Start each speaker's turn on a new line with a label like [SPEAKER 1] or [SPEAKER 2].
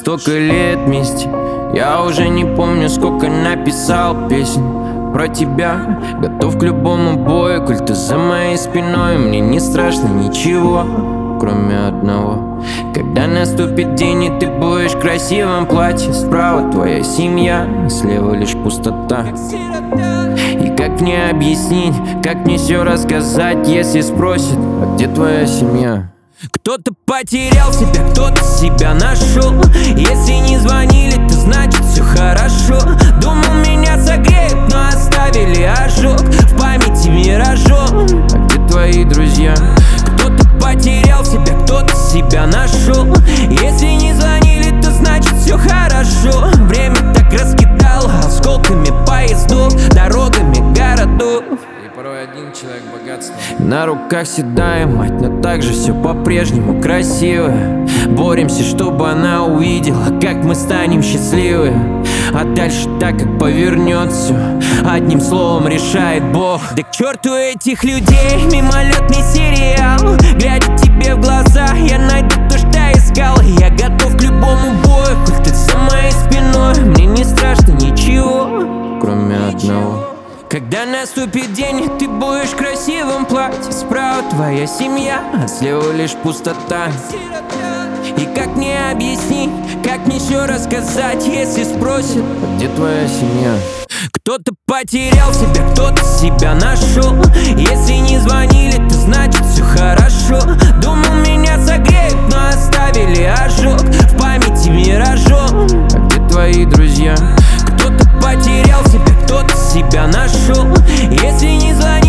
[SPEAKER 1] столько лет вместе, я уже не помню, сколько написал песен про тебя. Готов к любому бою, коль ты за моей спиной. Мне не страшно ничего, кроме одного. Когда наступит день и ты будешь в красивом платье, справа твоя семья, слева лишь пустота. И как мне объяснить, как мне все рассказать, если спросят, а где твоя семья? Кто-то потерял себя, кто-то себя нашел. Если не звонили, то значит все хорошо. Думал, меня согреют, но оставили ожог в памяти миражом. А где твои друзья? Кто-то потерял себя, кто-то себя нашел. Если не звонили, то значит все хорошо. Время так раскидало осколками поездов, дорогами городов. И порой один человек богатства. На руках седая мать, но также все по-прежнему красиво. Боремся, чтобы она увидела, как мы станем счастливы. А дальше так, как повернется, одним словом решает Бог. Да к черту этих людей, мимолетный сериал. Глядя тебе в глаза, я найду то, что искал. Я готов к любому бою, коль ты за моей спиной. Мне не страшно ничего, кроме одного. Когда наступит день, ты будешь в красивом платье, справа твоя семья, а слева лишь пустота. И как мне объяснить, как мне все рассказать, если спросят, а где твоя семья? Кто-то потерял себя, кто-то себя нашел. Если не звонили, то значит все хорошо. Думал, меня согреют, но оставили ожог в памяти миражом. А где твои друзья? Кто-то потерял себя, кто-то себя нашел. Если не звонили,